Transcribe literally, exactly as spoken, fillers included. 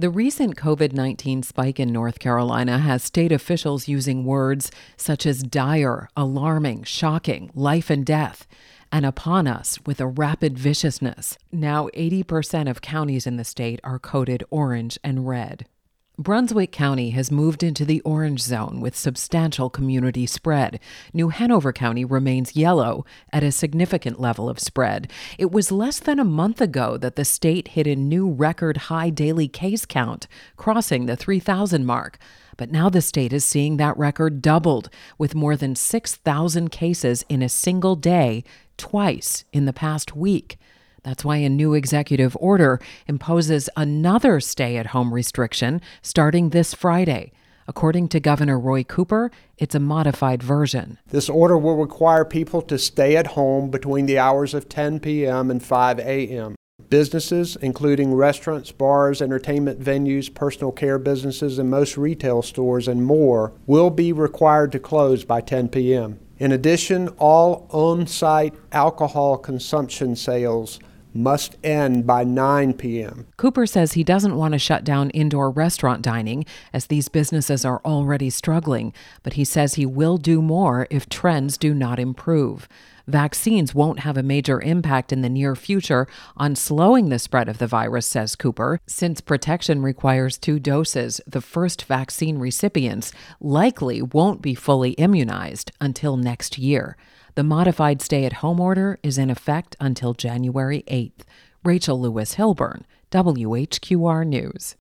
The recent COVID nineteen spike in North Carolina has state officials using words such as dire, alarming, shocking, life and death, and upon us with a rapid viciousness. Now eighty percent of counties in the state are coded orange and red. Brunswick County has moved into the orange zone with substantial community spread. New Hanover County remains yellow at a significant level of spread. It was less than a month ago that the state hit a new record high daily case count, crossing the three thousand mark. But now the state is seeing that record doubled, with more than six thousand cases in a single day, twice in the past week. That's why a new executive order imposes another stay-at-home restriction starting this Friday. According to Governor Roy Cooper, it's a modified version. This order will require people to stay at home between the hours of ten p.m. and five a.m. Businesses, including restaurants, bars, entertainment venues, personal care businesses, and most retail stores and more, will be required to close by ten p.m. In addition, all on-site alcohol consumption sales must end by nine p.m. Cooper says he doesn't want to shut down indoor restaurant dining, as these businesses are already struggling, but he says he will do more if trends do not improve. Vaccines won't have a major impact in the near future on slowing the spread of the virus, says Cooper, since protection requires two doses. The first vaccine recipients likely won't be fully immunized until next year. The modified stay-at-home order is in effect until January eighth. Rachel Lewis Hilburn, W H Q R News.